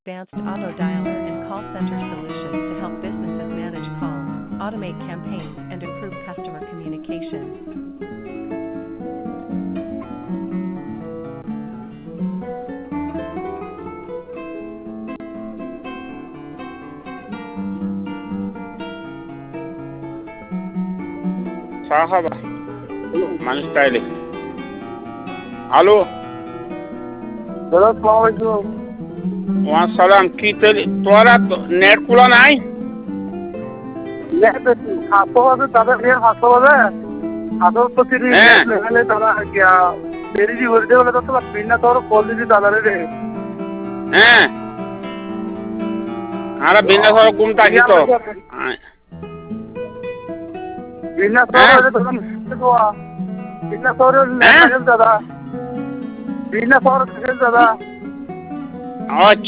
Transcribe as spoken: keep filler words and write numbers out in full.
advanced auto dialer and call center solutions to help businesses manage calls, automate campaigns, and improve customer communication. সাহাবা মানুষ তাইলে hello ওয়াসালাম কি তেলি তোরা net খোলা নাই নেট হাসপাতালে তাদের নেট হাসপাতালে হাসপাতালে নেট লেভেলে তারা গিয়া বেরিয়ে বলতে বলে তো বিনা তোর কল দিদি দাদারে রে হ্যাঁ আরে বিনা সর ঘুম থাকি তো বিনা সর বিনা সর নেট দাদা বিনা সর দাদা আচ্ছা